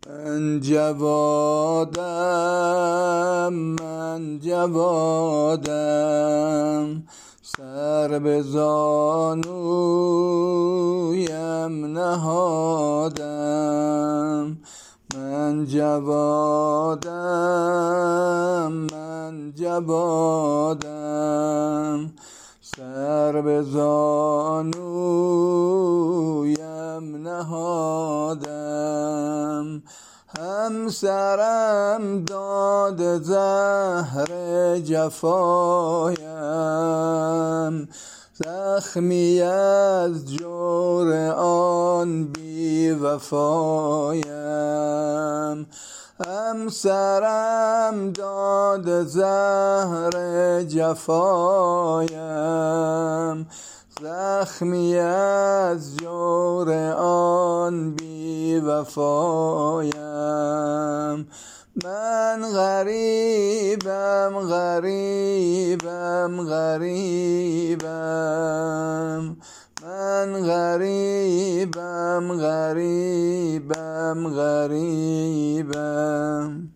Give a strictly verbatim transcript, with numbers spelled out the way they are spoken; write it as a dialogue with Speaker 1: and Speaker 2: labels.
Speaker 1: من جوادم من جوادم سر به زانویم نهادم. من جوادم من جوادم سر به زانویم نهادم. همسرم داد زهر جفایم زخمی از جور آن بی وفایم. همسرم داد زهر جفایم زخمی از جور آن بی وفایم. من غریبم غریبم غریبم من غریبم غریبم غریبم